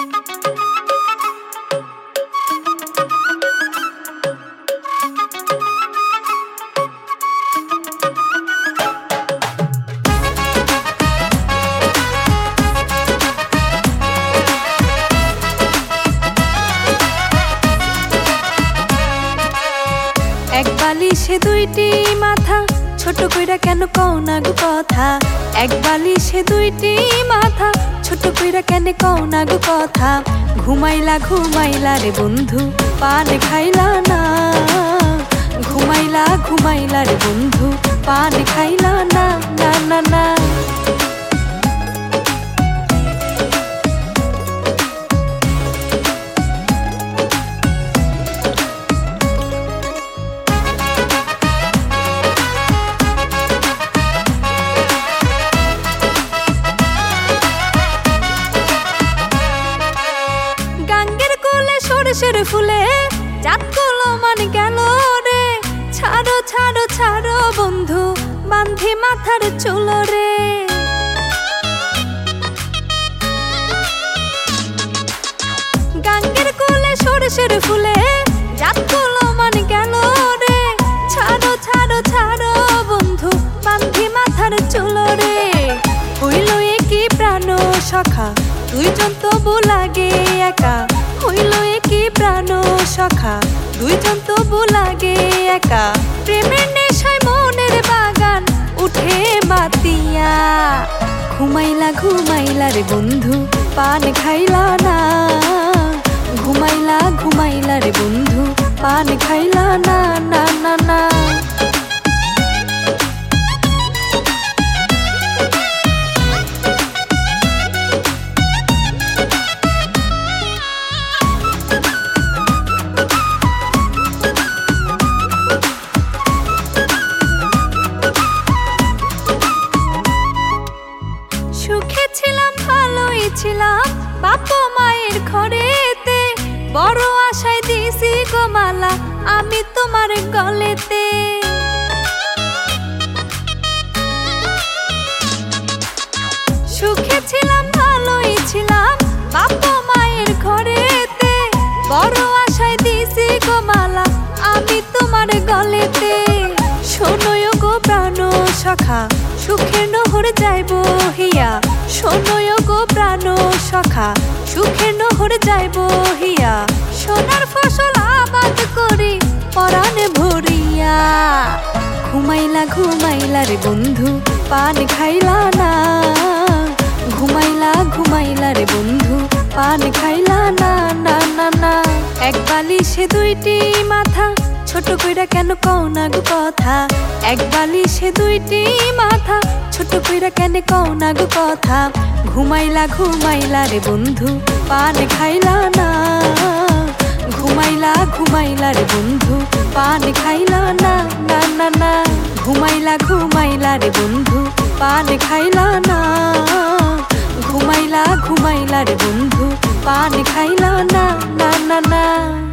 এক বালিশে দুইটি মাথা, ছোট কইরা কেন কও না গো কথা। এক বালিশে দুইটি মাথা, ছোট কইরা কেন কও না গো কথা। ঘুমাইলা ঘুমাইলা রে বন্ধু, পান খাইলা না। ঘুমাইলা ঘুমাইলা রে বন্ধু, পান খাইলা না। না না না সরষের ফুলে জাত গুলো মান গেল রে। ছাড়ো ছাড়ো ছাড়ো বন্ধু, বান্ধি মাথার চুল রে। গাঙ্গের কোলে সরষের ফুলে জাত গুলো মান গেল রে। ছাড়ো ছাড়ো ছাড়ো বন্ধু, বান্ধি মাথার চুল রে। হইল কি প্রাণ সখা, দুইজন তবু লাগে একা। হইল কি প্রাণ সখা, দুইজন তবু লাগে একা। প্রেমের নেশায় মনের বাগান উঠে মাতিয়া। ঘুমাইলা ঘুমাইলা রে বন্ধু, পান খাইলা না। ঘুমাইলা ঘুমাইলা রে বন্ধু, পান খাইলা না। না না না সুখে ছিলাম ভালোই ছিলাম বাপ মায়ের ঘরেতে। বড় আশায় দিছি গো মালা আমি তোমার গলেতে। সুখে ছিলাম ভালোই ছিলাম বাপ মায়ের ঘরেতে। বড় আশায় দিছি গো মালা আমি তোমার গলেতে। শোনোয় গো প্রাণ সখা, সুখের নহর যাইব হিয়া। শোনোয় গো প্রাণ সখা, সুখের নহর যাইব হিয়া। সোনার ফসল আবাদ করি পরাণ ভরিয়া। ঘুমাইলা ঘুমাইলা রে বন্ধু, পান খাইলা না। ঘুমাইলা ঘুমাইলা রে বন্ধু, পান খাইলা না। না না না এক বালিশে দুইটি মাথা, ছোট কইরা কেন কও না গো কথা। এক বালিশে দুইটি মাথা, ছোট কইরা কেন কও না গো কথা। ঘুমাইলা ঘুমাইলা রে বন্ধু, পান খাইলা না। ঘুমাইলা ঘুমাইলা রে বন্ধু, পান খাইলা না। না না না ঘুমাইলা ঘুমাইলা রে বন্ধু, পান খাইলা না। ঘুমাইলা ঘুমাইলা রে বন্ধু, পান খাইলা না। না না না